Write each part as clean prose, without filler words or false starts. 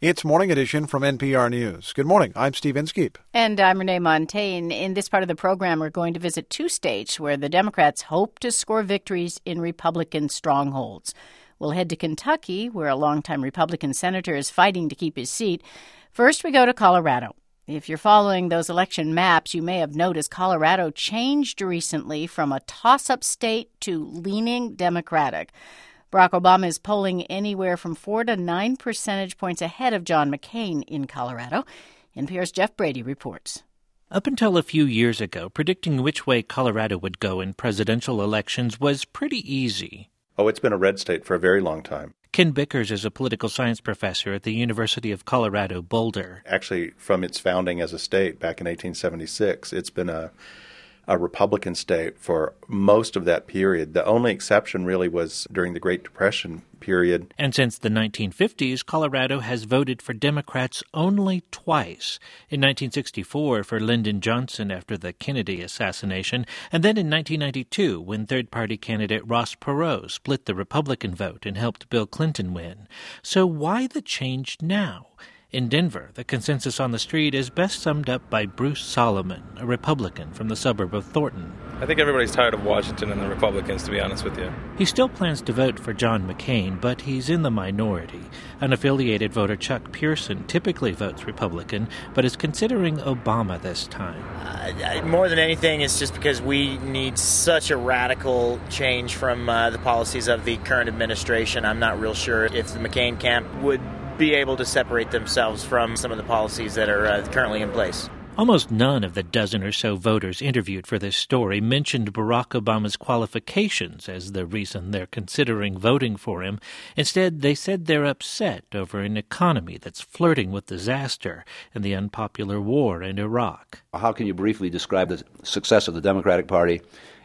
It's Morning Edition from NPR News. Good morning. I'm Steve Inskeep. And I'm Renee Montagne. In this part of the program, we're going to visit two states where the Democrats hope to score victories in Republican strongholds. We'll head to Kentucky, where a longtime Republican senator is fighting to keep his seat. First, we go to Colorado. If you're following those election maps, you may have noticed Colorado changed recently from a toss-up state to leaning Democratic. Barack Obama is polling anywhere from 4 to 9 percentage points ahead of John McCain in Colorado. NPR's Jeff Brady reports. Up until a few years ago, predicting which way Colorado would go in presidential elections was pretty easy. Oh, it's been a red state for a very long time. Ken Bickers is a political science professor at the University of Colorado Boulder. Actually, from its founding as a state back in 1876, it's been a Republican state for most of that period. The only exception really was during the Great Depression period. And since the 1950s, Colorado has voted for Democrats only twice. In 1964 for Lyndon Johnson after the Kennedy assassination, and then in 1992 when third-party candidate Ross Perot split the Republican vote and helped Bill Clinton win. So why the change now? In Denver, the consensus on the street is best summed up by Bruce Solomon, a Republican from the suburb of Thornton. I think everybody's tired of Washington and the Republicans, to be honest with you. He still plans to vote for John McCain, but he's in the minority. Unaffiliated voter Chuck Pearson typically votes Republican, but is considering Obama this time. More than anything, it's just because we need such a radical change from the policies of the current administration. I'm not real sure if the McCain camp would be able to separate themselves from some of the policies that are currently in place. Almost none of the dozen or so voters interviewed for this story mentioned Barack Obama's qualifications as the reason they're considering voting for him. Instead, they said they're upset over an economy that's flirting with disaster and the unpopular war in Iraq. How can you briefly describe the success of the Democratic Party?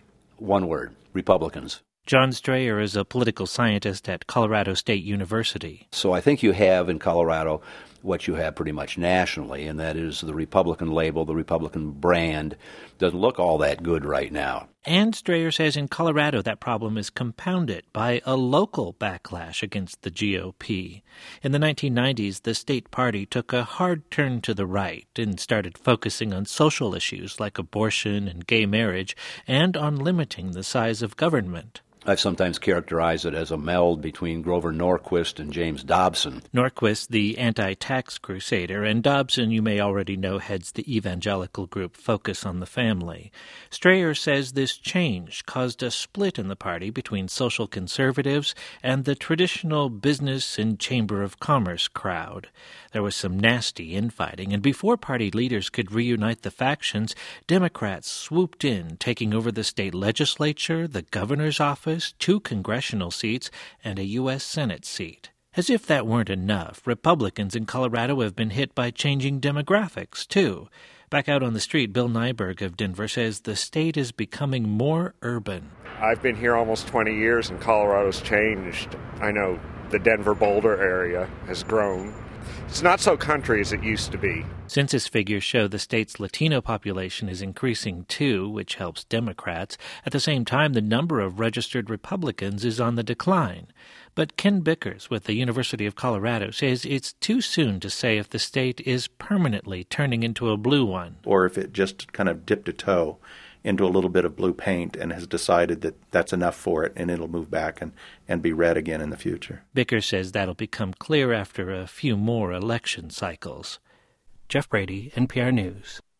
One word: Republicans. John Strayer is a political scientist at Colorado State University. So I think you have in Colorado what you have pretty much nationally, and that is the Republican label, the Republican brand. Doesn't look all that good right now. And Strayer says in Colorado that problem is compounded by a local backlash against the GOP. In the 1990s, the state party took a hard turn to the right and started focusing on social issues like abortion and gay marriage and on limiting the size of government. I've sometimes characterized it as a meld between Grover Norquist and James Dobson. Norquist, the anti-tax crusader, and Dobson, you may already know, heads the evangelical group Focus on the Family. Strayer says this change caused a split in the party between social conservatives and the traditional business and Chamber of Commerce crowd. There was some nasty infighting, and before party leaders could reunite the factions, Democrats swooped in, taking over the state legislature, the governor's office, 2 congressional seats, and a U.S. Senate seat. As if that weren't enough, Republicans in Colorado have been hit by changing demographics, too. Back out on the street, Bill Nyberg of Denver says the state is becoming more urban. I've been here almost 20 years, and Colorado's changed. I know the Denver-Boulder area has grown. It's not so country as it used to be. Census figures show the state's Latino population is increasing too, which helps Democrats. At the same time, the number of registered Republicans is on the decline. But Ken Bickers with the University of Colorado says it's too soon to say if the state is permanently turning into a blue one. Or if it just kind of dipped a toe into a little bit of blue paint and has decided that that's enough for it and it'll move back and be red again in the future. Bickers says that'll become clear after a few more election cycles. Jeff Brady, NPR News.